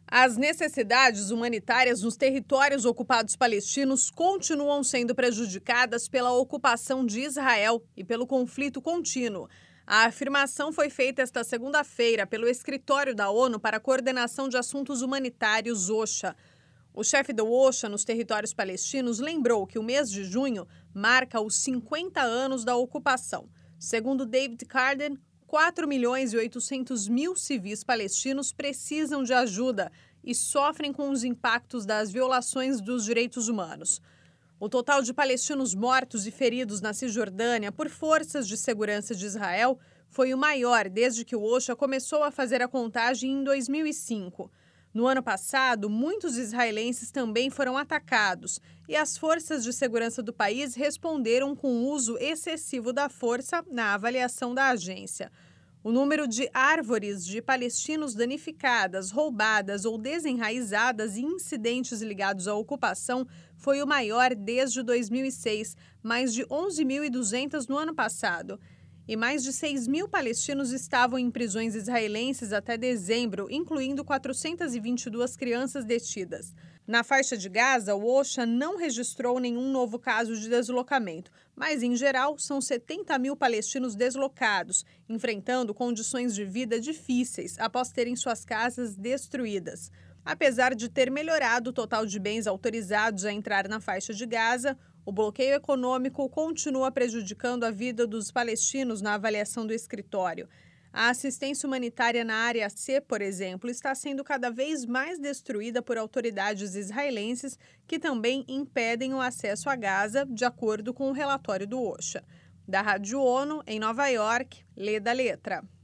As necessidades humanitárias nos territórios ocupados palestinos continuam sendo prejudicadas pela ocupação de Israel e pelo conflito contínuo. A afirmação foi feita esta segunda-feira pelo Escritório da ONU para a Coordenação de Assuntos Humanitários, OCHA. O chefe do OCHA nos territórios palestinos lembrou que o mês de junho marca os 50 anos da ocupação. Segundo David Carden, 4.800.000 civis palestinos precisam de ajuda e sofrem com os impactos das violações dos direitos humanos. O total de palestinos mortos e feridos na Cisjordânia por forças de segurança de Israel foi o maior desde que o OCHA começou a fazer a contagem em 2005. No ano passado, muitos israelenses também foram atacados e as forças de segurança do país responderam com o uso excessivo da força na avaliação da agência. O número de árvores de palestinos danificadas, roubadas ou desenraizadas em incidentes ligados à ocupação foi o maior desde 2006, mais de 11.200 no ano passado. E mais de 6.000 palestinos estavam em prisões israelenses até dezembro, incluindo 422 crianças detidas. Na faixa de Gaza, o OCHA não registrou nenhum novo caso de deslocamento, mas, em geral, são 70.000 palestinos deslocados, enfrentando condições de vida difíceis após terem suas casas destruídas. Apesar de ter melhorado o total de bens autorizados a entrar na faixa de Gaza, o bloqueio econômico continua prejudicando a vida dos palestinos na avaliação do escritório. A assistência humanitária na área C, por exemplo, está sendo cada vez mais destruída por autoridades israelenses que também impedem o acesso a Gaza, de acordo com o relatório do OCHA. Da Rádio ONU, em Nova York, Leda Letra.